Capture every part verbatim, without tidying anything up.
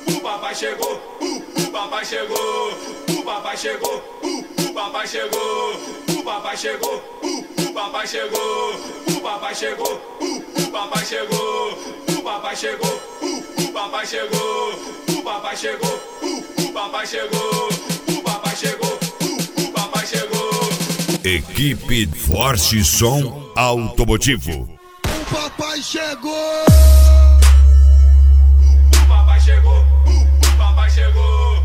o papai chegou, o papai chegou, o papai chegou, o papai chegou, o papai chegou, o papai chegou, o papai chegou, o papai chegou, o papai chegou, o papai chegou, o papai chegou, o papai chegou, o papai chegou, o papai chegou. Equipe Forte Som Automotivo. O papai chegou. O papai chegou, o papai chegou.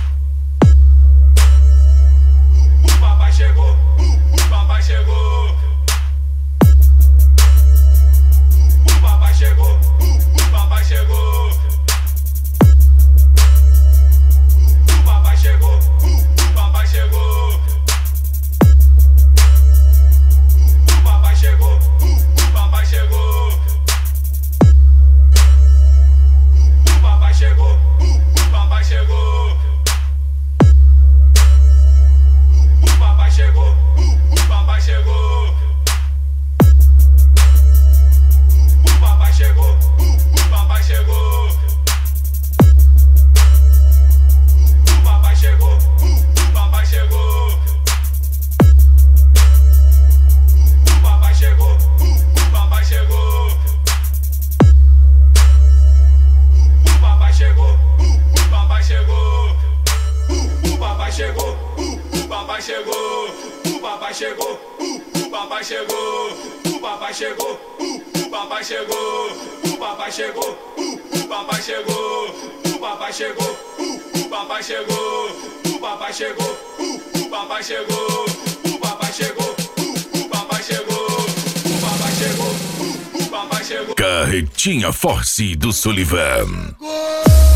O papai chegou, o papai chegou. O papai chegou, o papai chegou. O papai chegou, o papai chegou. O papai chegou, o papai chegou. O papai chegou, o papai chegou. O papai chegou, o papai chegou. O papai chegou, o papai chegou. O papai chegou, o papai chegou. O papai chegou, o papai chegou. O papai chegou, o papai chegou. O papai chegou, o papai chegou. O papai chegou, o papai chegou. O papai chegou, o papai chegou. O papai chegou, o papai chegou. O papai chegou, o papai chegou. O papai chegou, o papai chegou. O papai chegou, o papai chegou. O papai chegou, o papai chegou. Carretinha Force do Sullivan. Chegou.